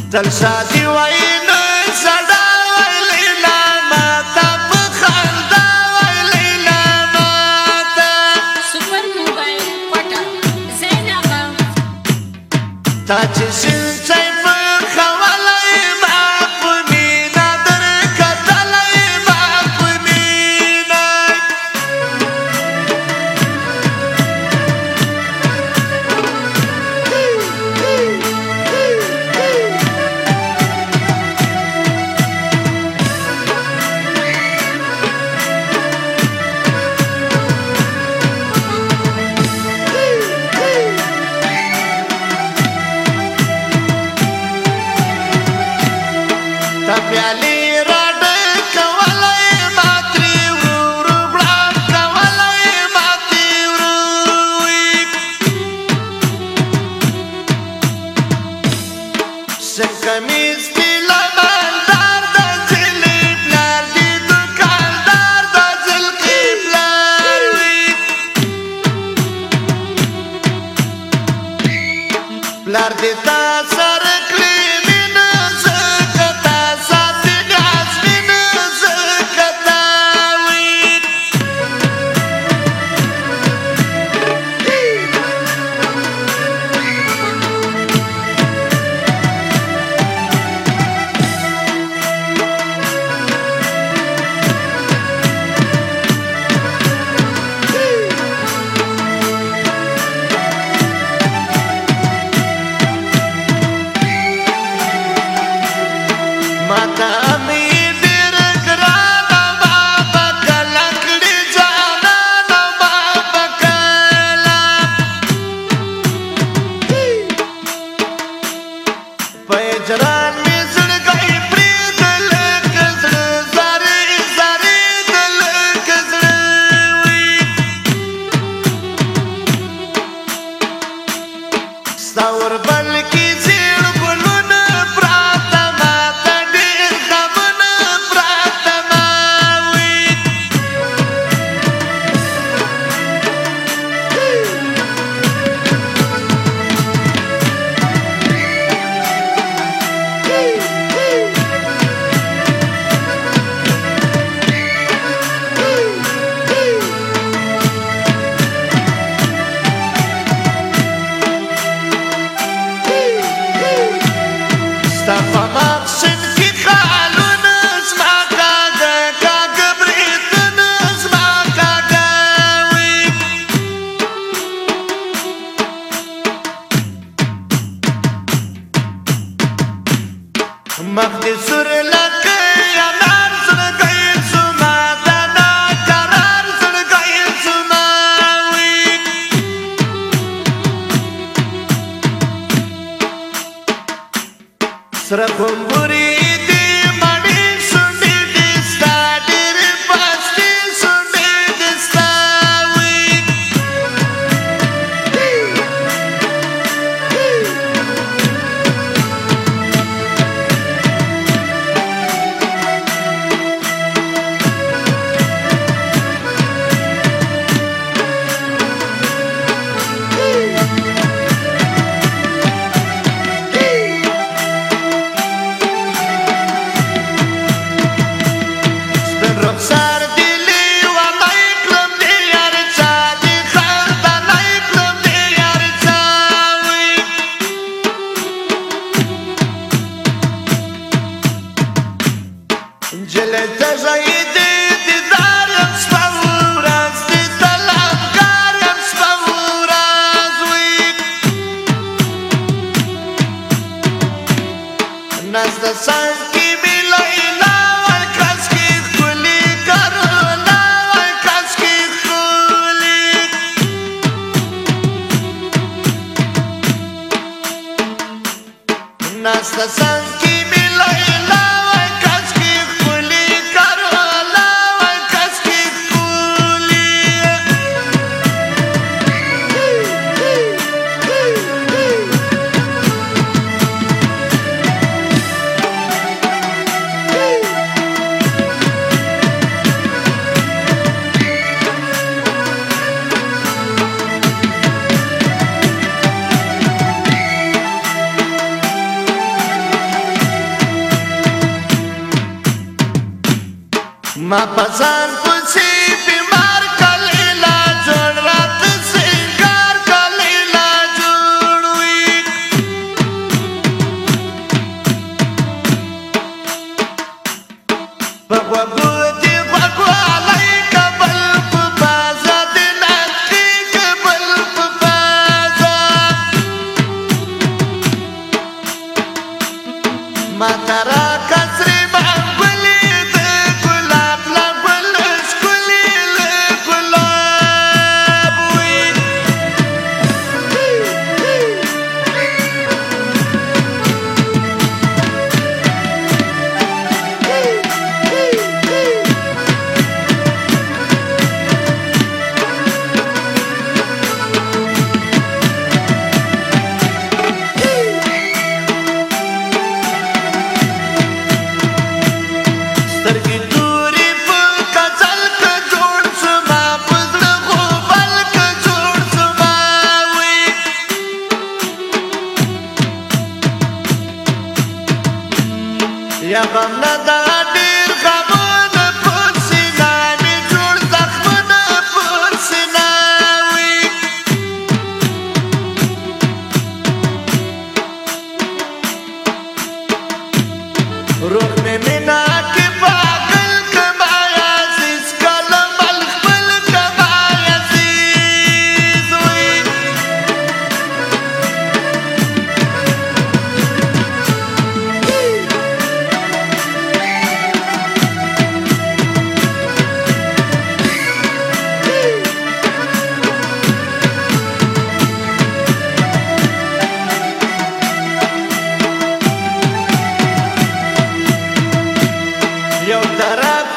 تل شادي واینا زړه وای لیلا ماته په خندا وای لیلا ماته سپر موبایل پټه زینبه تا چې شي په خوالای ما په مینا در کتلای ما په مینا پیالي راډ کولای ماتري ورو بلان کولای ماتي وروي سکمیز دی لمندار د ځلې پلار دی دکاندار د ځلې پلار وي پلار دی تا سره کړی مخدي سر لك يا نار زرقاي سما دانا قرار زرقاي سماوي سرقم بري دي ماني سندي دستا دير پاستي سندي دستاوي Nasta sanki mi Laila, wai kaski khuli karola. ما پسان پسی بیمار کلیلا جوڑ رات سنگار کلیلا جوڑوی پغوگو دی غوگو علی کبل پبازا دی نقی کبل پبازا ما ترا کسری مغبلی یا غم ندا دیر غمون پر سینامی جوڑ زخمون پر سیناوی روح میں منا کی پاگل کمایا عزیز کلم الخبل کمایا عزیز وی یو طرف